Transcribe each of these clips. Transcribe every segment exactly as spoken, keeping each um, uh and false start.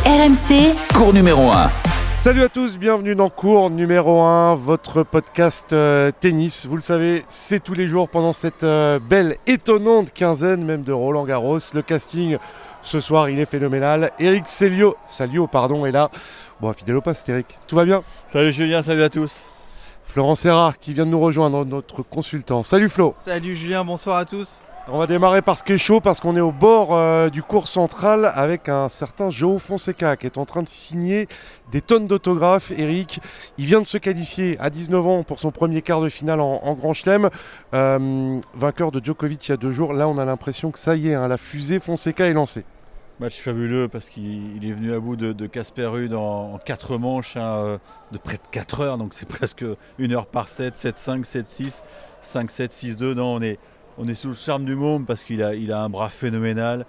R M C, cours numéro un. Salut à tous, bienvenue dans cours numéro un, votre podcast euh, tennis. Vous le savez, c'est tous les jours pendant cette euh, belle, étonnante quinzaine même de Roland Garros. Le casting ce soir, il est phénoménal. Eric Salio, Salio pardon, est là. Bon, fidèle au poste, Eric. Tout va bien? Salut Julien, salut à tous. Florent Serra qui vient de nous rejoindre, notre consultant. Salut Flo. Salut Julien, bonsoir à tous. On va démarrer par ce qui est chaud parce qu'on est au bord euh, du cours central avec un certain João Fonseca qui est en train de signer des tonnes d'autographes. Eric, il vient de se qualifier à dix-neuf ans pour son premier quart de finale en, en Grand Chelem. Euh, vainqueur de Djokovic il y a deux jours. Là, on a l'impression que ça y est, hein, la fusée Fonseca est lancée. Match fabuleux parce qu'il est venu à bout de Casper Ruud en, en quatre manches, hein, de près de quatre heures. Donc c'est presque une heure par set, sept cinq, sept six, cinq sept, six deux. Non, on est... On est sous le charme du môme parce qu'il a, il a un bras phénoménal.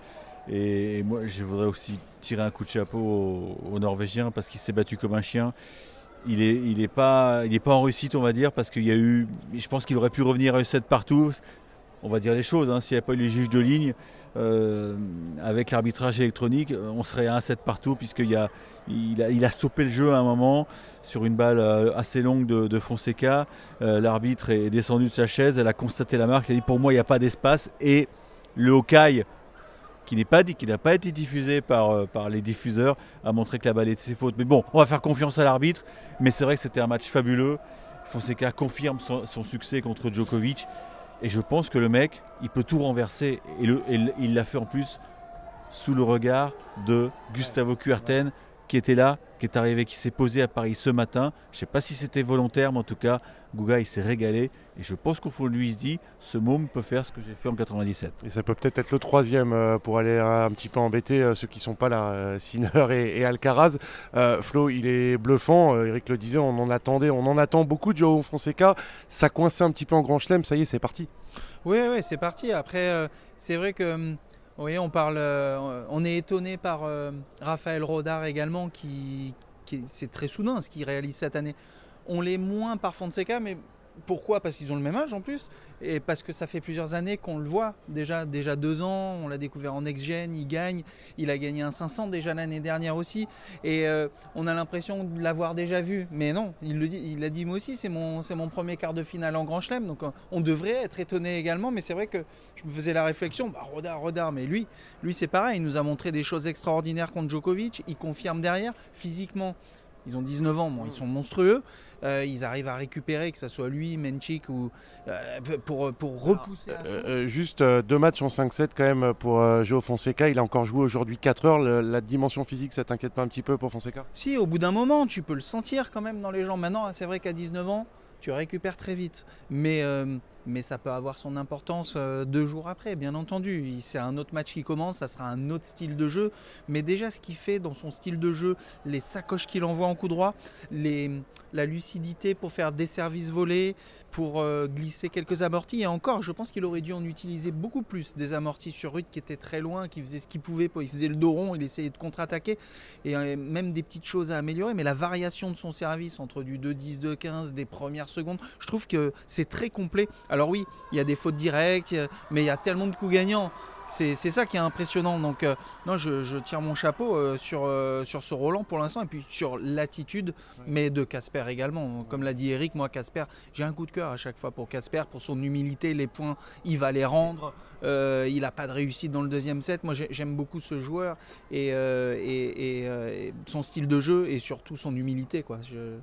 Et moi, je voudrais aussi tirer un coup de chapeau au, au Norvégien parce qu'il s'est battu comme un chien. Il n'est il est pas, il est pas en réussite, on va dire, parce qu'il y a eu. Je pense qu'il aurait pu revenir à E sept partout. On va dire les choses, hein, s'il n'y avait pas eu les juges de ligne, euh, avec l'arbitrage électronique, on serait à un sept partout, puisqu'il a, il a, il a stoppé le jeu à un moment sur une balle assez longue de, de Fonseca. Euh, l'arbitre est descendu de sa chaise, elle a constaté la marque, elle a dit pour moi il n'y a pas d'espace, et le Hawkeye, qui n'est pas dit, qui n'a pas été diffusé par, par les diffuseurs, a montré que la balle était faute. Mais bon, on va faire confiance à l'arbitre, mais c'est vrai que c'était un match fabuleux. Fonseca confirme son, son succès contre Djokovic. Et je pense que le mec, il peut tout renverser. Et, le, et il l'a fait en plus sous le regard de Gustavo Kuerten, qui était là, qui est arrivé, qui s'est posé à Paris ce matin. Je ne sais pas si c'était volontaire, mais en tout cas, Guga, il s'est régalé. Et je pense qu'au fond de lui, il se dit, ce môme peut faire ce que j'ai fait en quatre-vingt-dix-sept. Et ça peut peut-être être le troisième euh, pour aller euh, un petit peu embêter euh, ceux qui ne sont pas là, euh, Sinner et, et Alcaraz. Euh, Flo, il est bluffant. Euh, Eric le disait, on en attendait, on en attend beaucoup de João Fonseca. Ça coinçait un petit peu en Grand Chelem. Ça y est, c'est parti. Oui, oui, c'est parti. Après, euh, c'est vrai que, vous voyez, on parle, euh, on est étonné par euh, Raphaël Rodar également, qui, qui c'est très soudain ce qu'il réalise cette année. On l'est moins par Fonseca, mais pourquoi ? Parce qu'ils ont le même âge en plus, et parce que ça fait plusieurs années qu'on le voit. Déjà, déjà deux ans, on l'a découvert en Next-Gen, il gagne. Il a gagné un cinq cents déjà l'année dernière aussi. Et euh, on a l'impression de l'avoir déjà vu. Mais non, il le dit, il a dit moi aussi, c'est mon, c'est mon premier quart de finale en Grand Chelem. Donc on devrait être étonné également. Mais c'est vrai que je me faisais la réflexion, bah, Rodar, Rodar, mais lui, lui c'est pareil. Il nous a montré des choses extraordinaires contre Djokovic. Il confirme derrière, physiquement. Ils ont dix-neuf ans, bon, ils sont monstrueux. Euh, ils arrivent à récupérer, que ce soit lui, Menchik, ou, euh, pour, pour repousser à euh, euh, Juste euh, deux matchs en cinq sept quand même pour euh, João Fonseca. Il a encore joué aujourd'hui quatre heures. Le, la dimension physique, ça t'inquiète pas un petit peu pour Fonseca ? Si, au bout d'un moment, tu peux le sentir quand même dans les jambes. Maintenant, c'est vrai qu'à dix-neuf ans, tu récupères très vite. Mais, euh, mais ça peut avoir son importance euh, deux jours après, bien entendu. C'est un autre match qui commence, ça sera un autre style de jeu. Mais déjà, ce qu'il fait dans son style de jeu, les sacoches qu'il envoie en coup droit, les, la lucidité pour faire des services volés, pour euh, glisser quelques amortis. Et encore, je pense qu'il aurait dû en utiliser beaucoup plus. Des amortis sur Ruud qui était très loin, qui faisait ce qu'il pouvait. Il faisait le dos rond, il essayait de contre-attaquer. Et euh, même des petites choses à améliorer. Mais la variation de son service entre du deux dix, deux quinze, des premières secondes, je trouve que c'est très complet. Alors oui, il y a des fautes directes, mais il y a tellement de coups gagnants. C'est, c'est ça qui est impressionnant. Donc euh, non, je, je tire mon chapeau euh, sur, euh, sur ce Roland pour l'instant et puis sur l'attitude, mais de Casper également. Comme l'a dit Eric, moi Casper, j'ai un coup de cœur à chaque fois pour Casper, pour son humilité, les points, il va les rendre. Euh, il n'a pas de réussite dans le deuxième set. Moi j'aime beaucoup ce joueur et, euh, et, et, euh, et son style de jeu et surtout son humilité, quoi. Je...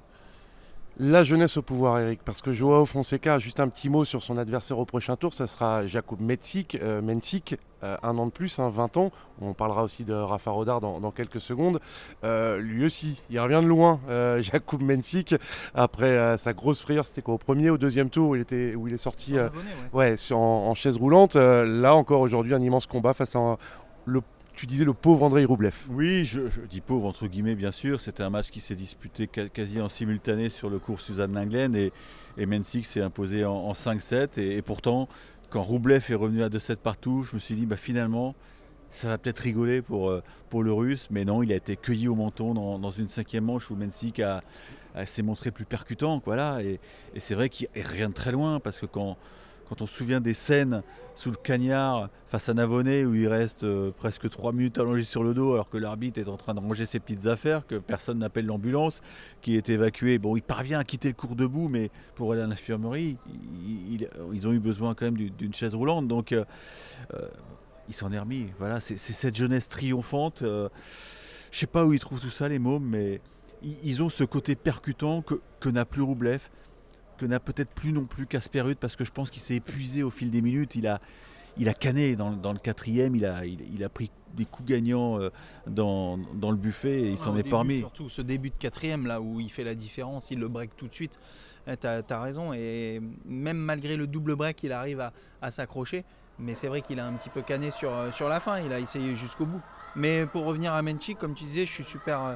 La jeunesse au pouvoir, Eric, parce que João Fonseca, juste un petit mot sur son adversaire au prochain tour, ça sera Jakub Mensik, euh, Mensik euh, un an de plus, hein, vingt ans. On parlera aussi de Rafa Rodar dans, dans quelques secondes. Euh, lui aussi, il revient de loin, euh, Jakub Mensik, après euh, sa grosse frayeur, c'était quoi, au premier, au deuxième tour, où il, était, où il est sorti euh, abonné, ouais. Ouais, sur, en, en chaise roulante. Euh, là encore aujourd'hui, un immense combat face à un, le Tu disais le pauvre Andrei Rublev. Oui, je, je dis pauvre entre guillemets bien sûr. C'était un match qui s'est disputé quasi en simultané sur le court Suzanne Lenglen et, et Mensik s'est imposé en, en cinq sept. Et, et pourtant, quand Rublev est revenu à deux sept partout, je me suis dit bah, finalement, ça va peut-être rigoler pour, pour le Russe. Mais non, il a été cueilli au menton dans, dans une cinquième manche où Mensik a, a, s'est montré plus percutant. Voilà. Et, et c'est vrai qu'il n'y a rien de très loin parce que quand... quand on se souvient des scènes sous le cagnard face à Navonnet où il reste euh, presque trois minutes allongé sur le dos alors que l'arbitre est en train de ranger ses petites affaires, que personne n'appelle l'ambulance, qui est évacué. Bon, il parvient à quitter le cours debout, mais pour aller à l'infirmerie, il, il, ils ont eu besoin quand même d'une chaise roulante. Donc, euh, euh, il s'en est remis. Voilà, c'est cette jeunesse triomphante. Euh, je ne sais pas où ils trouvent tout ça, les mômes, mais ils, ils ont ce côté percutant que, que n'a plus Roublev, que n'a peut-être plus non plus Casper Ruud, parce que je pense qu'il s'est épuisé au fil des minutes. Il a, il a canné dans, dans le quatrième, il a, il, il a pris des coups gagnants euh, dans, dans le buffet et il s'en est pas remis. Surtout ce début de quatrième là où il fait la différence, il le break tout de suite. Tu as, as raison, et même malgré le double break, il arrive à, à s'accrocher. Mais c'est vrai qu'il a un petit peu canné sur, sur la fin, il a essayé jusqu'au bout. Mais pour revenir à Menchik, comme tu disais, je suis super...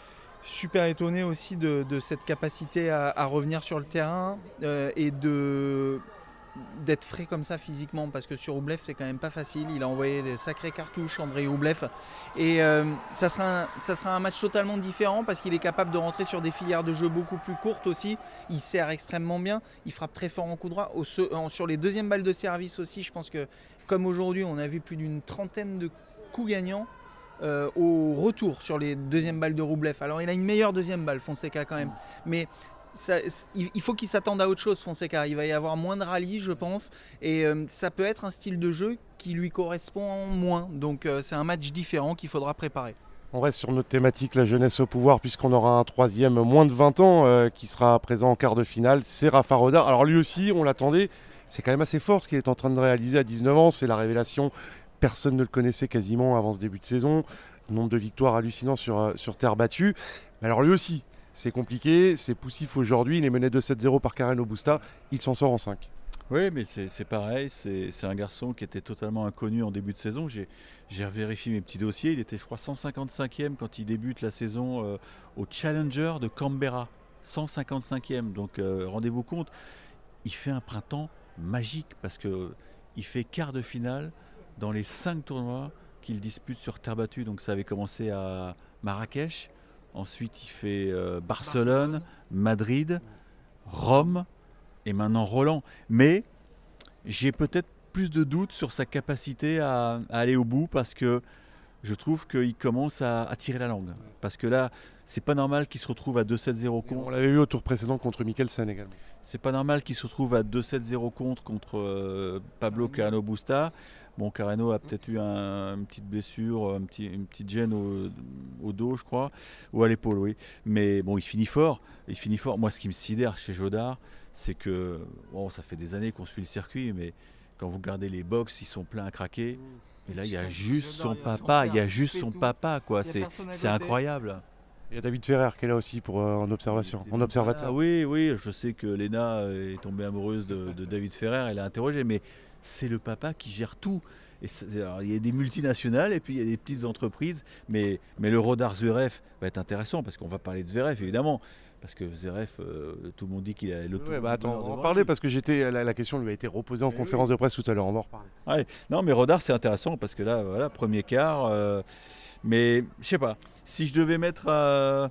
super étonné aussi de, de cette capacité à, à revenir sur le terrain euh, et de d'être frais comme ça physiquement, parce que sur Roublev c'est quand même pas facile. Il a envoyé des sacrées cartouches, Andrei Roublev, et euh, ça, sera un, ça sera un match totalement différent parce qu'il est capable de rentrer sur des filières de jeu beaucoup plus courtes aussi. Il sert extrêmement bien, il frappe très fort en coup droit. Au, sur les deuxièmes balles de service aussi, je pense que comme aujourd'hui on a vu plus d'une trentaine de coups gagnants Euh, au retour sur les deuxièmes balles de Roublev. Alors il a une meilleure deuxième balle, Fonseca quand même, mais ça, il, il faut qu'il s'attende à autre chose, Fonseca. Il va y avoir moins de rallye, je pense, et euh, ça peut être un style de jeu qui lui correspond moins. Donc euh, c'est un match différent qu'il faudra préparer. On reste sur notre thématique, la jeunesse au pouvoir, puisqu'on aura un troisième moins de vingt ans euh, qui sera présent en quart de finale, c'est Rafa Rodar. Alors lui aussi, on l'attendait, c'est quand même assez fort ce qu'il est en train de réaliser à dix-neuf ans, c'est la révélation. Personne ne le connaissait quasiment avant ce début de saison. Nombre de victoires hallucinant sur, sur terre battue. Mais alors lui aussi, c'est compliqué, c'est poussif aujourd'hui. Il est mené deux sept zéro par Carreno Busta. Il s'en sort en cinq. Oui, mais c'est pareil. C'est un garçon qui était totalement inconnu en début de saison. J'ai revérifié mes petits dossiers. Il était, je crois, cent cinquante-cinquième quand il débute la saison euh, au Challenger de Canberra. cent cinquante-cinquième. Donc euh, rendez-vous compte, il fait un printemps magique parce qu'il fait quart de finale dans les cinq tournois qu'il dispute sur terre battue. Donc ça avait commencé à Marrakech, ensuite il fait euh, Barcelone, Madrid, Rome et maintenant Roland. Mais j'ai peut-être plus de doutes sur sa capacité à, à aller au bout parce que je trouve qu'il commence à, à tirer la langue. Parce que là, c'est pas normal qu'il se retrouve à deux sept zéro contre. On l'avait vu au tour précédent contre Mikkelsen également. C'est pas normal qu'il se retrouve à deux sept zéro contre contre euh, Pablo Carreno Busta. Bon, Carreno a peut-être eu un, une petite blessure, un petit, une petite gêne au, au dos, je crois, ou à l'épaule, oui. Mais bon, il finit fort. Il finit fort. Moi, ce qui me sidère chez Jodard, c'est que, bon, ça fait des années qu'on suit le circuit, mais quand vous regardez les box, ils sont pleins à craquer. Et là, il y a juste son papa, il y a juste son papa, quoi. C'est incroyable. Il y a David Ferrer qui est là aussi pour euh, en observation, en observateur. Ah, oui, oui, je sais que Léna est tombée amoureuse de, de David Ferrer, elle l'a interrogé, mais c'est le papa qui gère tout. Et alors, il y a des multinationales et puis il y a des petites entreprises, mais, mais le Rodar Zverev va être intéressant parce qu'on va parler de Zverev évidemment. Parce que Zverev, euh, tout le monde dit qu'il a le ouais, bah attends, on va en parler parce que j'étais la, la question lui a été reposée en mais conférence oui. de presse tout à l'heure, on va en reparler. Ouais, non mais Rodar c'est intéressant parce que là, voilà, premier quart, euh, mais je sais pas, si je devais mettre euh,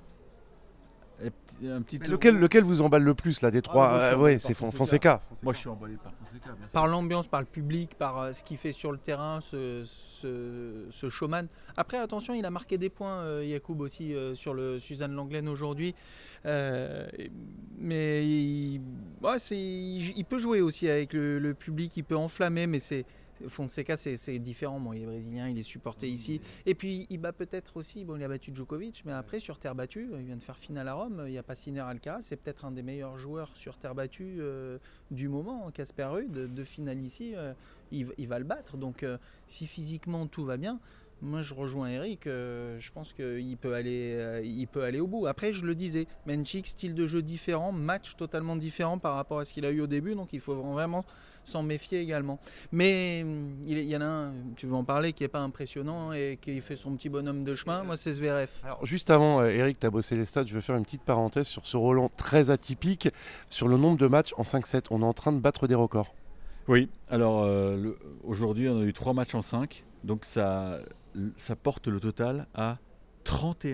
un petit... Lequel, lequel vous emballe le plus là des trois? ah, euh, Ouais, c'est Fonseca. Fonseca. Moi je suis emballé par Fonseca. Bien sûr. Par l'ambiance, par le public, par euh, ce qu'il fait sur le terrain, ce, ce, ce showman. Après attention, il a marqué des points, euh, Yacoub aussi, euh, sur le Suzanne Lenglen aujourd'hui. Euh, mais il, ouais, il, il peut jouer aussi avec le, le public, il peut enflammer, mais c'est... Fonseca, c'est différent. Bon, il est brésilien, il est supporté ici. Et puis, il bat peut-être aussi. Bon, il a battu Djokovic, mais après, sur terre battue, il vient de faire finale à Rome. Il n'y a pas Sinner Alcaraz. C'est peut-être un des meilleurs joueurs sur terre battue euh, du moment, Casper Ruud, de, de finale ici. Euh, il, il va le battre. Donc, euh, si physiquement tout va bien, moi, je rejoins Eric. Euh, je pense qu'il peut aller, euh, il peut aller au bout. Après, je le disais, Menchik, style de jeu différent, match totalement différent par rapport à ce qu'il a eu au début. Donc, il faut vraiment s'en méfier également. Mais il y en a un, tu veux en parler, qui n'est pas impressionnant et qui fait son petit bonhomme de chemin. Moi, c'est Zverev. Alors, juste avant, euh, Eric, tu as bossé les stats. Je vais faire une petite parenthèse sur ce Roland très atypique. Sur le nombre de matchs en cinq sept, on est en train de battre des records. Oui, alors euh, aujourd'hui, on a eu trois matchs en cinq. Donc, ça, ça porte le total à trente et un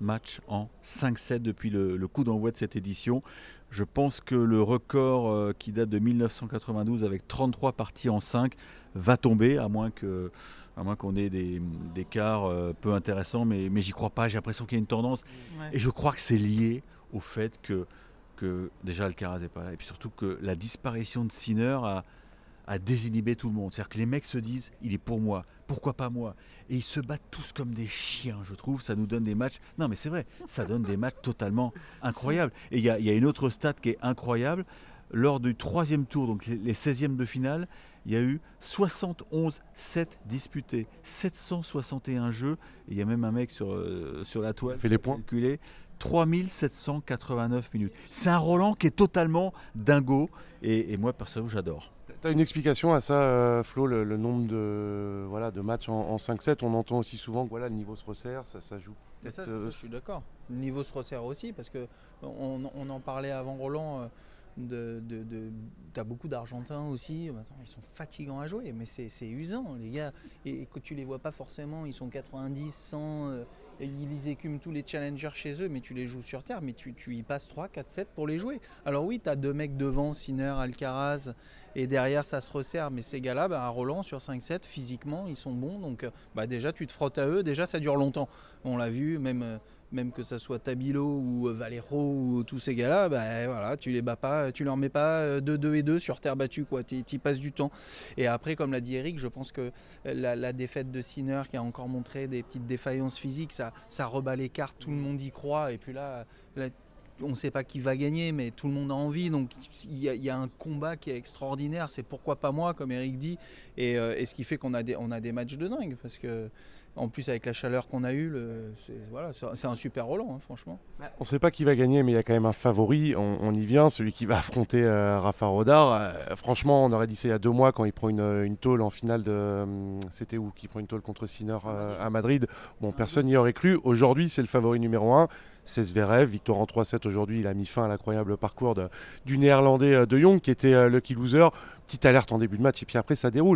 matchs en cinq sept depuis le, le coup d'envoi de cette édition. Je pense que le record euh, qui date de mille neuf cent quatre-vingt-douze avec trente-trois parties en cinq va tomber, à moins, que, à moins qu'on ait des, des quarts euh, peu intéressants, mais, mais j'y crois pas, j'ai l'impression qu'il y a une tendance. Ouais. Et je crois que c'est lié au fait que, que déjà Alcaraz n'est pas là, et puis surtout que la disparition de Sinner a, a désinhibé tout le monde. C'est-à-dire que les mecs se disent, il est pour moi, pourquoi pas moi? Et ils se battent tous comme des chiens, je trouve. Ça nous donne des matchs. Non, mais c'est vrai, ça donne des matchs totalement incroyables. Et il y, y a une autre stat qui est incroyable. Lors du troisième tour, donc les, les seizièmes de finale, il y a eu soixante-onze sets disputés, sept cent soixante et un jeux. Et il y a même un mec sur, euh, sur la toile qui fait les points. Calculé, trois mille sept cent quatre-vingt-neuf minutes. C'est un Roland qui est totalement dingo. Et, et moi, perso, j'adore. Tu as une explication à ça, euh, Flo, le, le nombre de, voilà, de matchs en, en cinq sept? On entend aussi souvent que voilà, le niveau se resserre, ça, ça joue peut-être... Ça, ça, euh... je suis d'accord. Le niveau se resserre aussi, parce qu'on on en parlait avant Roland, euh, de, de, de, tu as beaucoup d'Argentins aussi, attends, ils sont fatigants à jouer, mais c'est, c'est usant, les gars. Et, et que tu les vois pas forcément, ils sont quatre-vingt-dix, cent... Euh, et ils écument tous les challengers chez eux, mais tu les joues sur terre, mais tu, tu y passes trois, quatre, sept pour les jouer. Alors oui, tu as deux mecs devant, Sinner, Alcaraz, et derrière ça se resserre, mais ces gars-là, bah, à Roland sur cinq sept, physiquement, ils sont bons, donc bah, déjà tu te frottes à eux, déjà ça dure longtemps. On l'a vu, même, même que ça soit Tabilo ou Valero ou tous ces gars-là, bah, voilà, tu les bats pas, tu leur mets pas deux deux et deux sur terre battue, quoi. Tu y passes du temps. Et après, comme l'a dit Eric, je pense que la, la défaite de Sinner qui a encore montré des petites défaillances physiques, ça, ça rebat les cartes, tout le monde y croit, et puis là, là on ne sait pas qui va gagner, mais tout le monde a envie, donc il y, y a un combat qui est extraordinaire, c'est pourquoi pas moi, comme Eric dit, et, euh, et ce qui fait qu'on a des, on a des matchs de dingue, parce que en plus avec la chaleur qu'on a eue, le, c'est, voilà, c'est un super Roland, hein, franchement. On ne sait pas qui va gagner, mais il y a quand même un favori, on, on y vient, celui qui va affronter euh, Rafa Rodar. Euh, franchement, on aurait dit ça il y a deux mois quand il prend une, une tôle en finale de... Euh, c'était où qui prend une tôle contre Sinner euh, à Madrid. Bon, personne n'y aurait cru. Aujourd'hui, c'est le favori numéro un. C'est Zverev, victoire en trois sept aujourd'hui, il a mis fin à l'incroyable parcours de, du néerlandais de Jong qui était euh, lucky loser. Petite alerte en début de match et puis après ça déroule.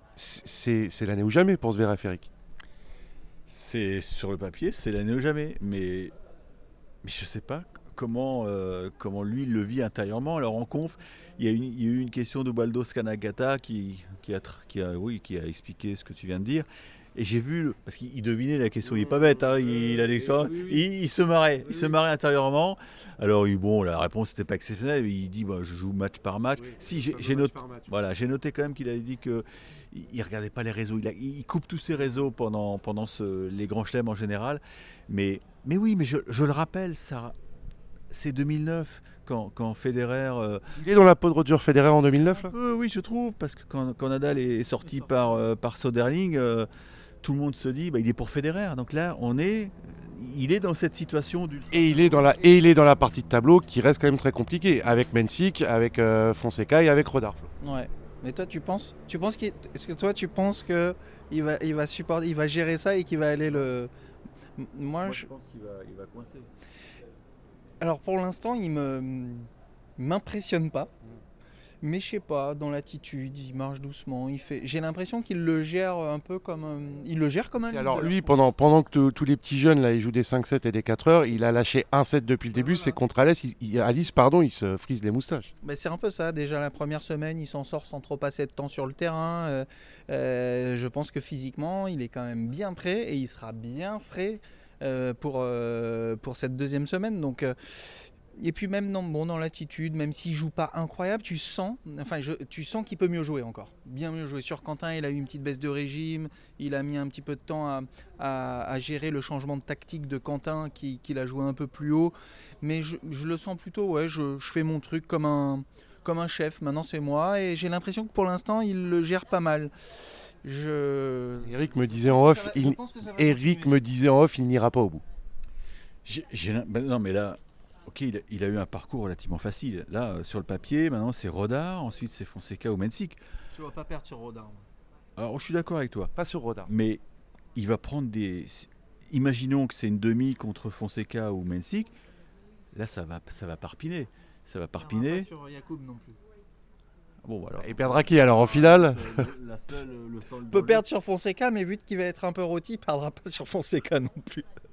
C'est, c'est l'année ou jamais pour Zverev, Eric. C'est sur le papier, c'est l'année ou jamais, mais, mais je ne sais pas comment, euh, comment lui il le vit intérieurement. Alors en conf, il y a, une, il y a eu une question d'Ubaldo Scanagata qui, qui, a, qui, a, oui, qui a expliqué ce que tu viens de dire. Et j'ai vu, parce qu'il devinait la question, il n'est pas bête, hein, il, il a de l'expérience, oui, oui, oui. il, il se marrait, il se marrait intérieurement. Alors bon, la réponse n'était pas exceptionnelle, il dit bah, je joue match par match. Oui, si j'ai, j'ai, noté, match. Voilà, j'ai noté quand même qu'il avait dit qu'il ne regardait pas les réseaux, il, a, il coupe tous ses réseaux pendant, pendant ce, les grands chelems en général. Mais, mais oui, mais je, je le rappelle, ça, c'est deux mille neuf. Quand, quand Federer... Euh, il est dans la peau de Roger Federer en deux mille neuf là euh, Oui, je trouve, parce que quand, quand Nadal est sorti, est sorti par, euh, par Soderling... Euh, tout le monde se dit bah, il est pour Federer. Donc là, on est, il est dans cette situation du. Et il est dans la et il est dans la partie de tableau qui reste quand même très compliquée avec Mensik, avec euh, Fonseca et avec Rodar. Ouais. Mais toi, tu penses, tu penses qu'il, est-ce que toi, tu penses que il va, il va supporter, il va gérer ça et qu'il va aller le. Moi, Moi je... je pense qu'il va, il va coincer. Alors pour l'instant, il me m'impressionne pas. Mais je sais pas, dans l'attitude, il marche doucement, il fait. J'ai l'impression qu'il le gère un peu comme un... il le gère comme un. Alors lui, pendant pendant que tous les petits jeunes là, ils jouent des cinq sept et des quatre heures, il a lâché un set depuis le début. Voilà. C'est contre Alice, il, il, Alice, pardon, il se frise les moustaches. Mais c'est un peu ça. Déjà la première semaine, il s'en sort sans trop passer de temps sur le terrain. Euh, euh, je pense que physiquement, il est quand même bien prêt et il sera bien frais euh, pour euh, pour cette deuxième semaine. Donc. Euh, Et puis même non, bon, dans l'attitude, même s'il joue pas incroyable, tu sens, enfin, je, tu sens qu'il peut mieux jouer encore, bien mieux jouer. Sur Quentin, il a eu une petite baisse de régime, il a mis un petit peu de temps à, à, à gérer le changement de tactique de Quentin, qui, qu'il a joué un peu plus haut. Mais je, je le sens plutôt, ouais, je, je fais mon truc comme un, comme un chef. Maintenant c'est moi et j'ai l'impression que pour l'instant il le gère pas mal. Je... Eric me disait en off, va, il... Eric me disait en off, il n'ira pas au bout. J'ai, j'ai... Ben non mais là. Ok, il a, il a eu un parcours relativement facile. Là, euh, sur le papier, maintenant c'est Rodar, ensuite c'est Fonseca ou Mensik. Je ne vais pas perdre sur Rodar. Alors, je suis d'accord avec toi. Pas sur Rodar. Mais il va prendre des... Imaginons que c'est une demi contre Fonseca ou Mensik. Là, ça va, ça va parpiner. Ça va parpiner. Pas sur Yacoub non plus. Bon, alors. Il perdra qui alors en finale? La seule, le seul peut perdre sur Fonseca, mais vu qu'il va être un peu rôti, il ne perdra pas sur Fonseca non plus.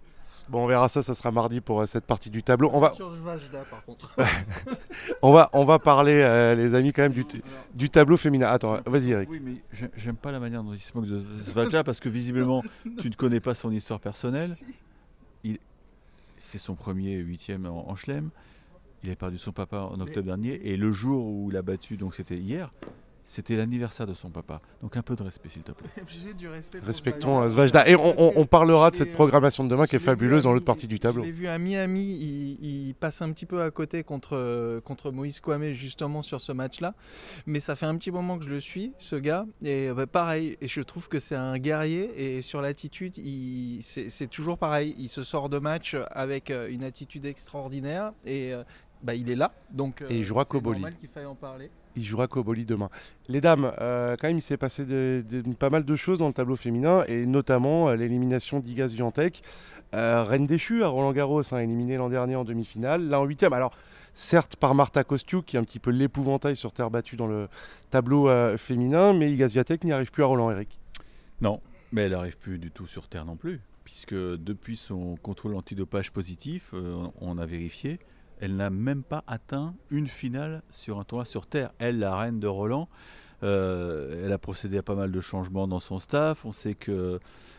Bon, on verra ça, ça sera mardi pour euh, cette partie du tableau. On va, Sur Vajda, par contre. on va, on va parler, euh, les amis, quand même du, t- du tableau féminin. Attends, vas-y, Eric. Oui, mais j'ai- j'aime pas la manière dont il se moque de Svajda parce que visiblement, tu ne connais pas son histoire personnelle. Il, c'est son premier huitième en, en chelem. Il a perdu son papa en octobre dernier et le jour où il a battu, donc c'était hier, c'était l'anniversaire de son papa. Donc un peu de respect, s'il te plaît. J'ai du respect pour Respectons Vajda. euh, Svajda. Et on, on- on parlera de Je l'ai, cette programmation de demain qui est Je l'ai vu fabuleuse à dans l'autre Mi- partie du tableau. Je l'ai vu à Miami, il, il passe un petit peu à côté contre, contre Moïse Kouamé justement sur ce match-là. Mais ça fait un petit moment que je le suis, ce gars. Et bah, pareil, et je trouve que c'est un guerrier. Et sur l'attitude, il- c'est c'est toujours pareil. Il se sort de match avec euh, une attitude extraordinaire. Et euh, bah, il est là. Donc Et il jouera c'est Koboli. normal qu'il faille en parler. Il jouera Koboli demain. Les dames, euh, quand même, il s'est passé de- de- pas mal de choses dans le tableau féminin, et notamment euh, l'élimination d'Iga Swiatek, euh, reine déchue à Roland-Garros, hein, éliminée l'an dernier en demi-finale, là en huitième. Alors, certes par Marta Kostyuk, qui est un petit peu l'épouvantail sur terre battue dans le tableau euh, féminin, mais Iga Swiatek n'y arrive plus à Roland, Eric. Non, mais elle n'arrive plus du tout sur Terre non plus, puisque depuis son contrôle antidopage positif, euh, on a vérifié, elle n'a même pas atteint une finale sur un tournoi sur Terre. Elle, la reine de Roland, euh, elle a procédé à pas mal de changements dans son staff. On sait que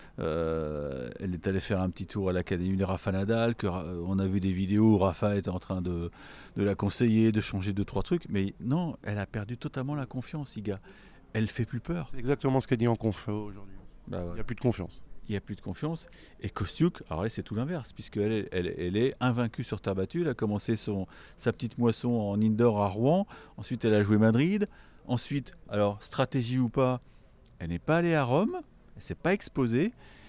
euh, elle est allée faire un petit tour à l'académie de Rafa Nadal, que, euh, on a vu des vidéos où Rafa était en train de, de la conseiller, de changer deux, trois trucs. Mais non, elle a perdu totalement la confiance, Iga. Elle fait plus peur. C'est exactement ce qu'a dit en conf euh, aujourd'hui. Bah ouais. Il n'y a plus de confiance. Il n'y a plus de confiance. Et Kostyuk, alors là, c'est tout l'inverse, puisqu'elle est, elle, elle est invaincue sur terre battue. Elle a commencé son, sa petite moisson en indoor à Rouen. Ensuite, elle a joué Madrid. Ensuite, alors, stratégie ou pas, elle n'est pas allée à Rome. Elle ne s'est pas exposée.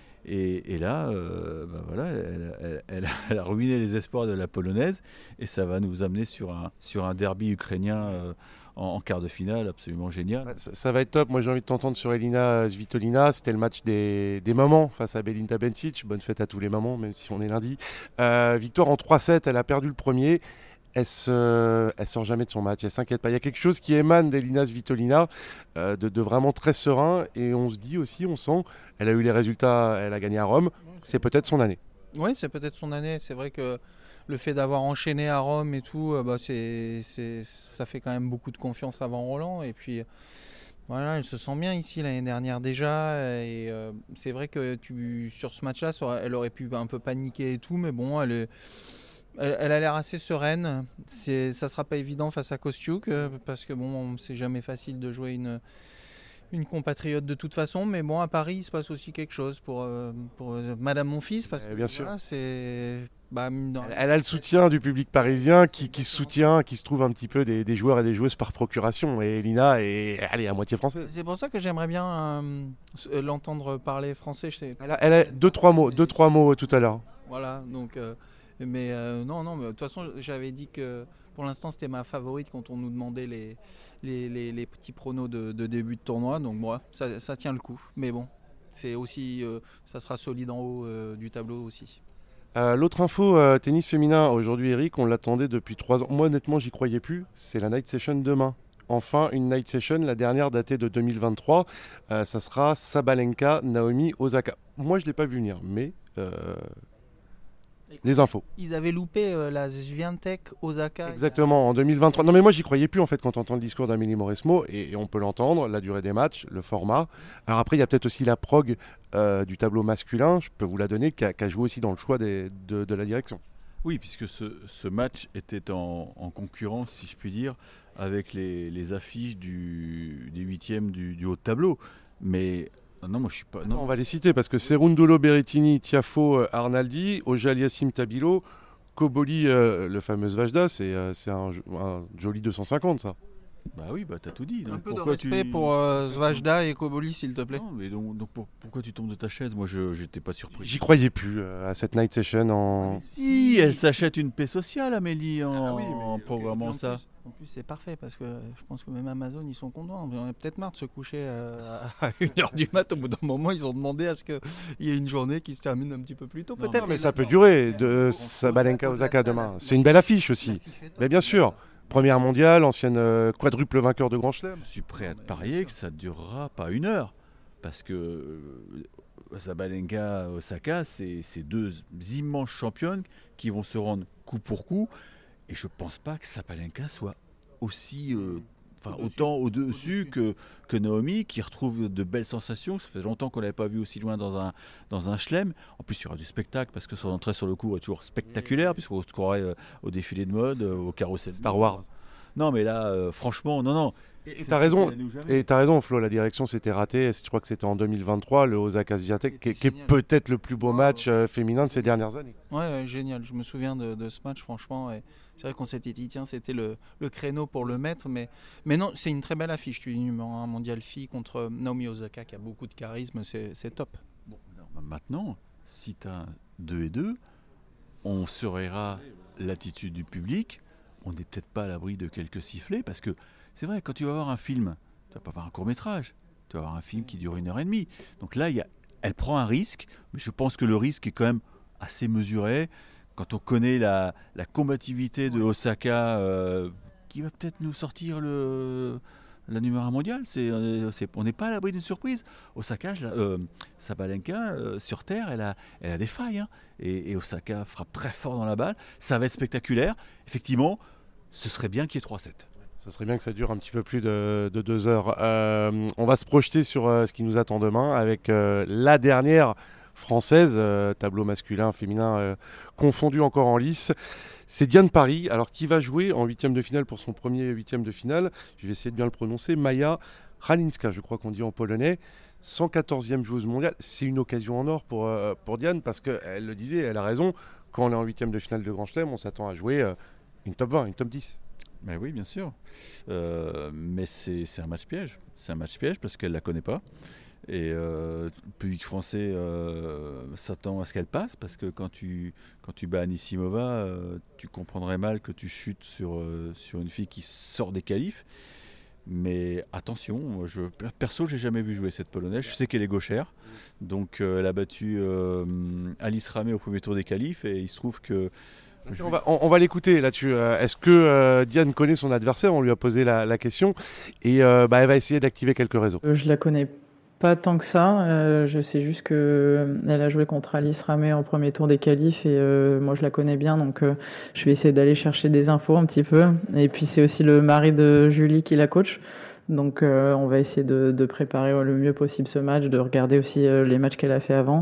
Et, et là, euh, bah voilà, elle, elle- elle a, elle a ruiné les espoirs de la Polonaise. Et ça va nous amener sur un, sur un derby ukrainien euh, en, en quart de finale absolument génial. Ouais, Ça, ça va être top. Moi, j'ai envie de t'entendre sur Elina Svitolina. C'était le match des, des mamans face à Belinda Bencic. Bonne fête à tous les mamans, même si on est lundi. Euh, victoire en trois sept. Elle a perdu le premier. Elle se, elle sort jamais de son match. Elle s'inquiète pas. Il y a quelque chose qui émane d'Elina Svitolina, euh, de, de vraiment très serein. Et on se dit aussi, on sent, elle a eu les résultats. Elle a gagné à Rome. C'est peut-être son année. Oui, c'est peut-être son année. C'est vrai que le fait d'avoir enchaîné à Rome et tout, euh, bah, c'est, c'est, ça fait quand même beaucoup de confiance avant Roland. Et puis, voilà, elle se sent bien ici l'année dernière déjà. Et euh, c'est vrai que tu, sur ce match-là, ça aurait- elle aurait pu un peu paniquer et tout. Mais bon, elle, est, elle, elle a l'air assez sereine. C'est, ça sera pas évident face à Kostyuk euh, parce que bon, c'est jamais facile de jouer une une compatriote de toute façon, mais bon, à Paris, il se passe aussi quelque chose pour, euh, pour euh, Madame mon fils, parce Eh que bien sûr. voilà, c'est... Bah, mine de rien, Elle, elle a le soutien du public parisien qui, qui se soutient, qui se trouve un petit peu des, des joueurs et des joueuses par procuration. Et Elina est, elle est à moitié française. c'est pour ça que j'aimerais bien euh, s- euh, l'entendre parler français. Je sais. Elle a, elle a deux, trois mots, deux, trois mots euh, tout à l'heure. Voilà, donc... euh, mais euh, non, non, mais de toute façon, j'avais dit que pour l'instant, c'était ma favorite quand on nous demandait les, les, les- les petits pronos de, de début de tournoi. Donc, moi, ça, ça tient le coup. Mais bon, c'est aussi, euh, ça sera solide en haut euh, du tableau aussi. Euh, L'autre info, euh, tennis féminin, aujourd'hui Eric, on l'attendait depuis trois ans. Moi honnêtement, j'y croyais plus. C'est la night session demain. Enfin, une night session, la dernière datée de deux mille vingt-trois. Euh, ça sera Sabalenka, Naomi, Osaka. Moi, je ne l'ai pas vu venir, mais euh, les infos. Ils avaient loupé euh, la Swiatek Osaka. Exactement, en deux mille vingt-trois. Non, mais moi, j'y croyais plus en fait quand on entend le discours d'Amélie Mauresmo, et, et on peut l'entendre, la durée des matchs, le format. Alors après, il y a peut-être aussi la prog euh, du tableau masculin, je peux vous la donner, qui a, qui a joué aussi dans le choix des- de, de la direction. Oui, puisque ce, ce match était en, en concurrence, si je puis dire, avec les, les affiches du, des huitièmes du, du haut de tableau. Mais ah non, moi je suis pas. Non, Non, on va les citer parce que Cerundolo, Berrettini, Tiafo, euh, Arnaldi, Ojaliassim, Tabilo, Koboli, euh, le fameux Vajda, c'est euh, c'est un, jo- un joli deux cent cinquante ça. bah oui, bah t'as tout dit. Un Donc peu de pourquoi respect tu... pour euh, Svajda et Koboli, s'il te plaît. Non, mais donc, donc pour- pourquoi tu tombes de ta chaise? Moi je j'étais pas surpris. J'y croyais plus euh, à cette night session en. Si, elle s'achète une paix sociale, Amélie, en, Ah oui, mais- en programmant Et en ça. plus- En plus, c'est parfait parce que je pense que même Amazon, ils sont contents. On a peut-être marre de se coucher euh, à une heure du mat. Au bout d'un moment, ils ont demandé à ce qu'il y ait une journée qui se termine un petit peu plus tôt. Non, Peut-être. Non, mais ça peut durer de Sabalenka Osaka demain. C'est une belle affiche aussi. Mais bien sûr, première mondiale, ancienne euh, quadruple vainqueur de Grand Chelem. Je suis prêt à te parier que ça ne durera pas une heure. Parce que euh, Sabalenka, Osaka, c'est, c'est deux immenses championnes qui vont se rendre coup pour coup. Et je ne pense pas que Sabalenka soit aussi, euh, enfin, au-dessus. autant au-dessus, au-dessus. Que, que Naomi, qui retrouve de belles sensations. Ça fait longtemps qu'on ne l'avait pas vu aussi loin dans un, dans un chelem. En plus, il y aura du spectacle parce que son entrée sur le court est toujours spectaculaire, puisqu'on se croirait euh, au défilé de mode, euh, au carrousel. Star Wars. Non, mais là, euh, franchement, non, non. Et tu as raison, et t'as raison, Flo, la direction s'était ratée. Je crois que c'était en deux mille vingt-trois, le Osaka Swiatek, qui, qui est peut-être le plus beau match euh, féminin de ces dernières années. Ouais, ouais, génial. Je me souviens de, de ce match, franchement. Et c'est vrai qu'on s'était dit, tiens, c'était le, le créneau pour le mettre. Mais, mais non, c'est une très belle affiche. Tu es numéro un mondial fille contre Naomi Osaka, qui a beaucoup de charisme. C'est, c'est top. Bon, alors, maintenant, si tu as deux et deux, on surveillera l'attitude du public. On n'est peut-être pas à l'abri de quelques sifflets, parce que c'est vrai, quand tu vas voir un film, tu vas pas voir un court-métrage, tu vas voir un film qui dure une heure et demie. Donc là, il y a, elle prend un risque, mais je pense que le risque est quand même assez mesuré. Quand on connaît la, la combativité de Osaka, euh, qui va peut-être nous sortir le, la numéro un mondiale, c'est, c'est, on n'est pas à l'abri d'une surprise. Osaka, euh, Sabalenka, euh, sur terre, elle a, elle a des failles, hein, et, et Osaka frappe très fort dans la balle. Ça va être spectaculaire. Effectivement, ce serait bien qu'il y ait trois sept. Ça serait bien que ça dure un petit peu plus de, de deux heures. Euh, on va se projeter sur euh, ce qui nous attend demain avec euh, la dernière française, euh, tableau masculin, féminin, euh, confondu encore en lice. C'est Diane Parry, alors qui va jouer en huitième de finale pour son premier huitième de finale. Je vais essayer de bien le prononcer. Maja Halinska, je crois qu'on dit en polonais. cent quatorzième joueuse mondiale. C'est une occasion en or pour, euh, pour Diane, parce qu'elle le disait, elle a raison. Quand on est en huitième de finale de Grand Chelem, on s'attend à jouer euh, une top vingt, une top dix. Ben oui, bien sûr. Euh, mais c'est, c'est un match piège. C'est un match piège parce qu'elle ne la connaît pas. Et euh, le public français euh, s'attend à ce qu'elle passe, parce que quand tu, quand tu bats Anisimova, euh, tu comprendrais mal que tu chutes sur, euh, sur une fille qui sort des qualifs. Mais attention, je, perso, j'ai jamais vu jouer cette Polonaise. Je sais qu'elle est gauchère. Donc euh, elle a battu euh, Alice Ramé au premier tour des qualifs. Et il se trouve que... Je... On va, on, on va l'écouter là-dessus. Euh, est-ce que euh, Diane connaît son adversaire ? On lui a posé la, la question. Et euh, bah, elle va essayer d'activer quelques réseaux. Euh, je la connais pas tant que ça. Euh, je sais juste qu'elle a joué contre Alice Ramé en premier tour des qualifs. Et euh, moi, je la connais bien. Donc, euh, je vais essayer d'aller chercher des infos un petit peu. Et puis, c'est aussi le mari de Julie qui la coach. Donc, euh, on va essayer de, de préparer le mieux possible ce match, de regarder aussi euh, les matchs qu'elle a fait avant.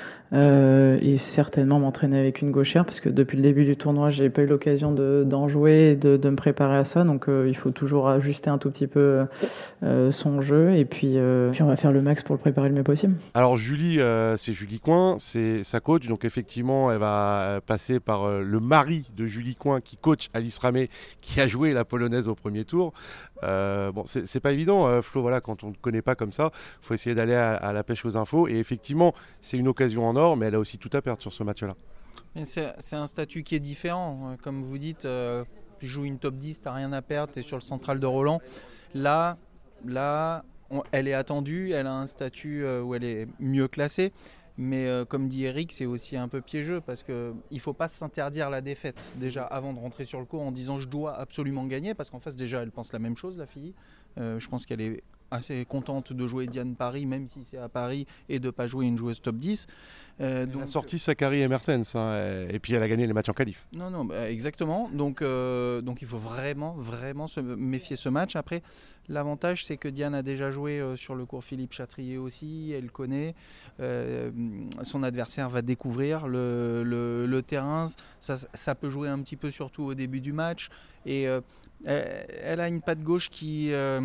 Euh, et certainement m'entraîner avec une gauchère, parce que depuis le début du tournoi, j'ai pas eu l'occasion de, d'en jouer et de, de me préparer à ça. Donc, euh, il faut toujours ajuster un tout petit peu euh, son jeu. Et puis, euh, puis, on va faire le max pour le préparer le mieux possible. Alors, Julie, euh, c'est Julie Coin, c'est sa coach. Donc, effectivement, elle va passer par euh, le mari de Julie Coin, qui coach Alice Ramé, qui a joué la polonaise au premier tour. Euh, bon, c'est, c'est pas évident, euh, Flo, voilà, quand on ne connaît pas comme ça, il faut essayer d'aller à, à la pêche aux infos. Et effectivement, c'est une occasion en or, mais elle a aussi tout à perdre sur ce match-là. Mais c'est, c'est un statut qui est différent. Comme vous dites, euh, tu joues une top dix, tu n'as rien à perdre, tu es sur le central de Roland. Là, là on, elle est attendue, elle a un statut euh, où elle est mieux classée. Mais euh, comme dit Eric, c'est aussi un peu piégeux, parce qu'il ne faut pas s'interdire la défaite déjà avant de rentrer sur le court en disant je dois absolument gagner, parce qu'en face déjà elle pense la même chose, la fille. Euh, je pense qu'elle est assez contente de jouer Diane Parry, même si c'est à Paris, et de ne pas jouer une joueuse top dix. Euh, donc... Elle a sorti Sakari et Mertens, hein, et puis elle a gagné les matchs en qualif. Non, non, bah, exactement. Donc, euh, donc il faut vraiment, vraiment se méfier ce match. Après, l'avantage, c'est que Diane a déjà joué euh, sur le cours Philippe Chatrier aussi, elle connaît. Euh, son adversaire va découvrir le, le, le terrain. Ça, ça peut jouer un petit peu, surtout au début du match. Et euh, elle, elle a une patte gauche qui... Euh,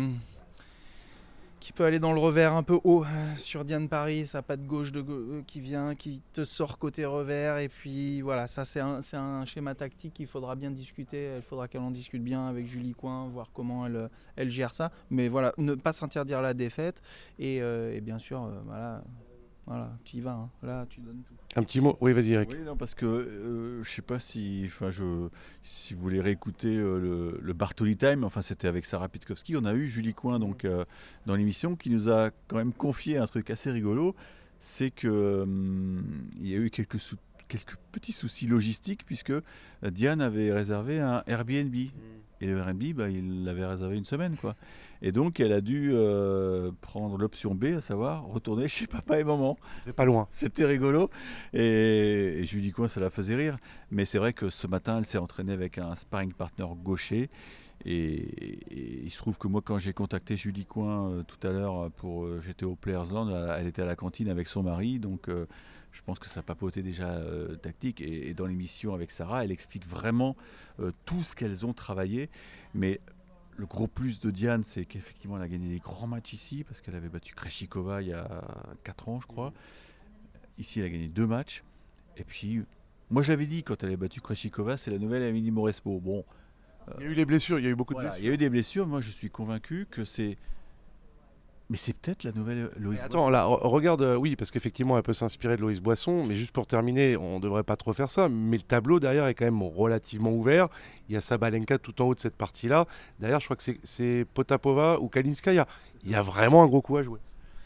qui peut aller dans le revers un peu haut sur Diane Parry, sa patte gauche de go- qui vient, qui te sort côté revers, et puis voilà, ça c'est un, c'est un schéma tactique qu'il faudra bien discuter, il faudra qu'elle en discute bien avec Julie Coin, voir comment elle, elle gère ça, mais voilà, ne pas s'interdire la défaite, et, euh, et bien sûr, euh, voilà, voilà, tu y vas, hein. Là tu donnes tout. Un petit mot, oui vas-y Eric. Oui, non, parce que euh, je sais pas si, enfin je, si vous voulez réécouter euh, le, le Bartoli Time, enfin c'était avec Sarah Pitkowski, on a eu Julie Coin donc euh, dans l'émission qui nous a quand même confié un truc assez rigolo, c'est que euh, il y a eu quelques sou- quelques petits soucis logistiques puisque Diane avait réservé un Airbnb. Mmh. Et le Airbnb, bah, il l'avait réservé une semaine, quoi. Et donc, elle a dû euh, prendre l'option B, à savoir retourner chez papa et maman. C'est pas loin. C'était rigolo. Et, et Julie Coin, ça la faisait rire. Mais c'est vrai que ce matin, elle s'est entraînée avec un sparring partner gaucher. Et, et il se trouve que moi, quand j'ai contacté Julie Coin euh, tout à l'heure, pour euh, j'étais au Players Land, elle, elle était à la cantine avec son mari. Donc, euh, je pense que ça papotait déjà euh, tactique. Et, et dans l'émission avec Sarah, elle explique vraiment euh, tout ce qu'elles ont travaillé. Mais le gros plus de Diane, c'est qu'effectivement, elle a gagné des grands matchs ici, parce qu'elle avait battu Krejcikova il y a quatre ans, je crois. Ici, elle a gagné deux matchs. Et puis, moi, j'avais dit, quand elle avait battu Krejcikova, c'est la nouvelle Amélie Mauresmo. Bon, euh, il y a eu les blessures, il y a eu beaucoup voilà, de blessures. Il y a eu des blessures. Moi, je suis convaincu que c'est... Mais c'est peut-être la nouvelle Loïs Attends, Boisson. là, regarde, euh, oui, parce qu'effectivement, elle peut s'inspirer de Loïs Boisson, mais juste pour terminer, on ne devrait pas trop faire ça, mais le tableau derrière est quand même relativement ouvert. Il y a Sabalenka tout en haut de cette partie-là. Derrière, je crois que c'est, c'est Potapova ou Kalinskaya. Il y a vraiment un gros coup à jouer.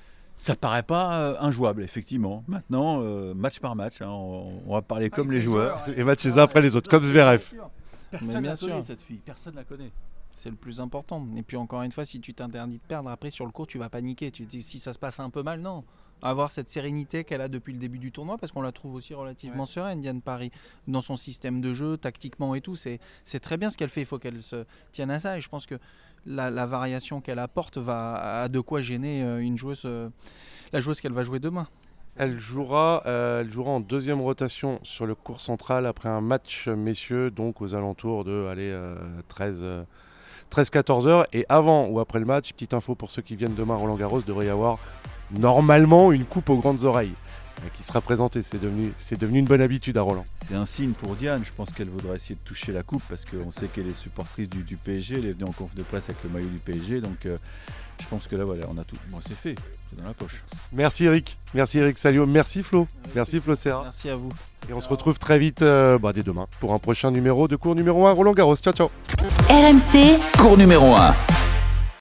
Ça paraît pas euh, injouable, effectivement. Maintenant, euh, match par match, hein, on, on va parler ah, comme les joueurs. joueurs. Les matchs les uns après les autres, comme Zverev. Personne ne la connaît, cette fille. Personne ne la connaît. C'est le plus important. Et puis encore une fois, si tu t'interdis de perdre, après sur le court, tu vas paniquer. Tu te dis si ça se passe un peu mal, non. Avoir cette sérénité qu'elle a depuis le début du tournoi, parce qu'on la trouve aussi relativement ouais. sereine, Diane Paris, dans son système de jeu, tactiquement et tout. C'est, c'est très bien ce qu'elle fait. Il faut qu'elle se tienne à ça. Et je pense que la, la variation qu'elle apporte va à de quoi gêner une joueuse, la joueuse qu'elle va jouer demain. Elle jouera, euh, elle jouera en deuxième rotation sur le court central après un match messieurs, donc aux alentours de allez, euh, treize quatorze heures. Et avant ou après le match, petite info pour ceux qui viennent demain à Roland-Garros, il devrait y avoir normalement une coupe aux grandes oreilles euh, qui sera présentée. C'est devenu, c'est devenu une bonne habitude à Roland. C'est un signe pour Diane. Je pense qu'elle voudra essayer de toucher la coupe parce qu'on sait qu'elle est supportrice du, du P S G. Elle est venue en conf de presse avec le maillot du P S G. Donc euh, je pense que là, voilà, on a tout. Bon, c'est fait. C'est dans la poche. Merci Eric. Merci Eric Salio. Merci Flo. Merci, Merci Flo Serra. Merci à vous. Et on se retrouve très vite euh, bah, dès demain pour un prochain numéro de cours numéro un Roland Garros. Ciao, ciao. R M C, cours numéro un.